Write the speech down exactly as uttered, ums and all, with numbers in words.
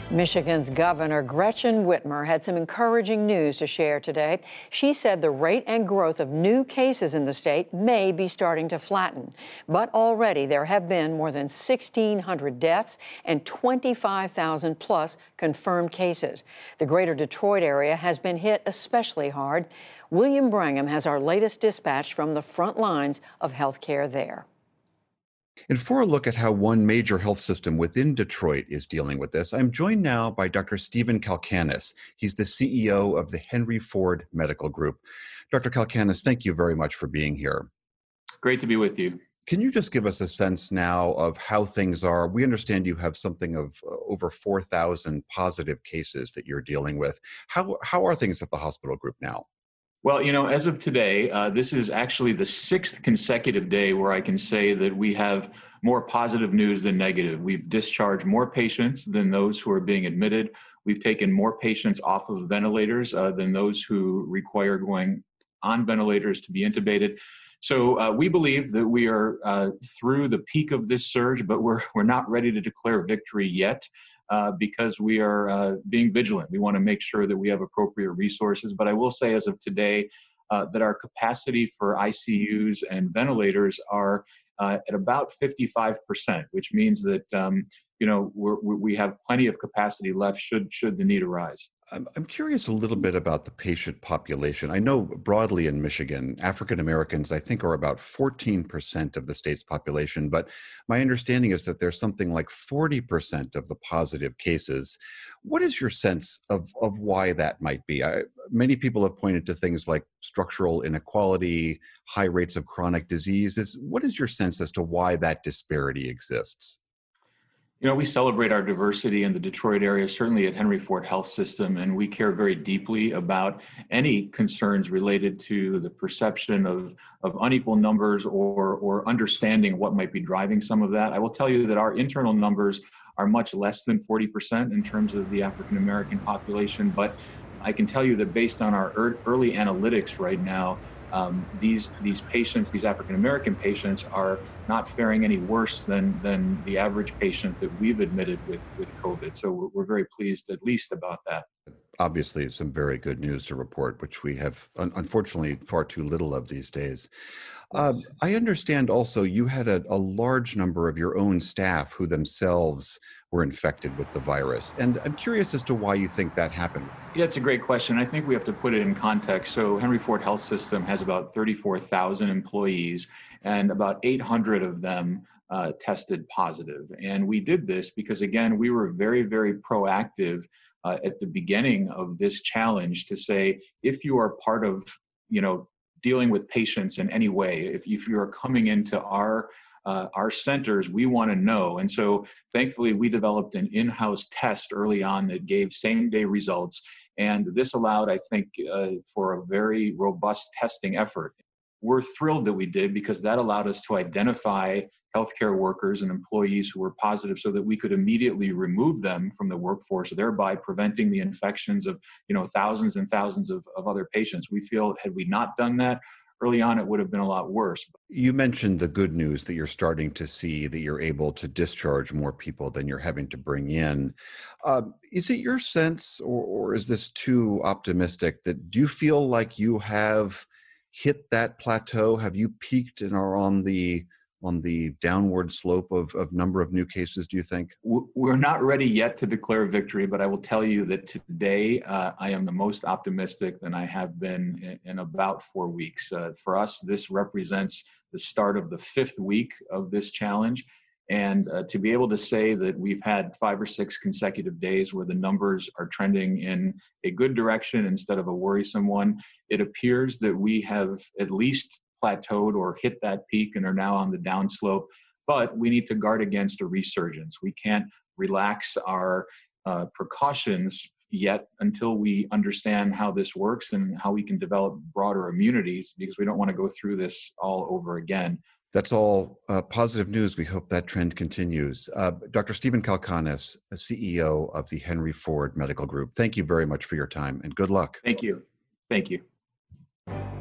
Michigan's Governor Gretchen Whitmer had some encouraging news to share today. She said the rate and growth of new cases in the state may be starting to flatten. But already there have been more than sixteen hundred deaths and twenty-five thousand plus confirmed cases. The greater Detroit area has been hit especially hard. William Brangham has our latest dispatch from the front lines of healthcare there. And for a look at how one major health system within Detroit is dealing with this, I'm joined now by Doctor Stephen Kalkanis. He's the C E O of the Henry Ford Medical Group. Doctor Kalkanis, thank you very much for being here. Great to be with you. Can you just give us a sense now of how things are? We understand you have something of uh, over four thousand positive cases that you're dealing with. How, how are things at the hospital group now? Well, you know, as of today, uh, this is actually the sixth consecutive day where I can say that we have more positive news than negative. We've discharged more patients than those who are being admitted. We've taken more patients off of ventilators uh, than those who require going on ventilators to be intubated. So uh, we believe that we are uh, through the peak of this surge, but we're we're not ready to declare victory yet. Uh, because we are uh, being vigilant. We want to make sure that we have appropriate resources. But I will say as of today uh, that our capacity for I C Us and ventilators are uh, at about fifty-five percent, which means that um, you know we're, we have plenty of capacity left should should the need arise. I'm I'm curious a little bit about the patient population. I know broadly in Michigan, African Americans, I think, are about fourteen percent of the state's population, but my understanding is that there's something like forty percent of the positive cases. What is your sense of, of why that might be? I, many people have pointed to things like structural inequality, high rates of chronic diseases. What is your sense as to why that disparity exists? You know, we celebrate our diversity in the Detroit area, certainly at Henry Ford Health System, and we care very deeply about any concerns related to the perception of, of unequal numbers or, or understanding what might be driving some of that. I will tell you that our internal numbers are much less than forty percent in terms of the African American population, but I can tell you that based on our early analytics right now, Um, these these patients, these African American patients, are not faring any worse than than the average patient that we've admitted with with COVID. So we're, we're very pleased, at least, about that. Obviously, some very good news to report, which we have un- unfortunately far too little of these days. Uh, Yes. I understand also you had a, a large number of your own staff who themselves were infected with the virus. And I'm curious as to why you think that happened. Yeah, it's a great question. I think we have to put it in context. So Henry Ford Health System has about thirty-four thousand employees, and about eight hundred of them uh, tested positive. And we did this because, again, we were very, very proactive uh, at the beginning of this challenge to say, if you are part of, you know, dealing with patients in any way, if, if you are coming into our uh, our centers, we want to know. And so thankfully, we developed an in-house test early on that gave same-day results. And this allowed, I think, uh, for a very robust testing effort. We're thrilled that we did because that allowed us to identify healthcare workers and employees who were positive so that we could immediately remove them from the workforce, thereby preventing the infections of, you know, thousands and thousands of, of other patients. We feel had we not done that early on, it would have been a lot worse. You mentioned the good news that you're starting to see that you're able to discharge more people than you're having to bring in. Uh, is it your sense, or, or is this too optimistic, that do you feel like you have hit that plateau? Have you peaked and are on the on the downward slope of, of number of new cases, do you think? We're not ready yet to declare victory, but I will tell you that today uh, I am the most optimistic than I have been in, in about four weeks. Uh, for us, this represents the start of the fifth week of this challenge. And uh, to be able to say that we've had five or six consecutive days where the numbers are trending in a good direction instead of a worrisome one, it appears that we have at least plateaued or hit that peak and are now on the downslope. But we need to guard against a resurgence. We can't relax our uh, precautions yet until we understand how this works and how we can develop broader immunities, because we don't want to go through this all over again. That's all uh, positive news. We hope that trend continues. Uh, Doctor Stephen Kalkanis, C E O of the Henry Ford Medical Group, thank you very much for your time and good luck. Thank you. Thank you.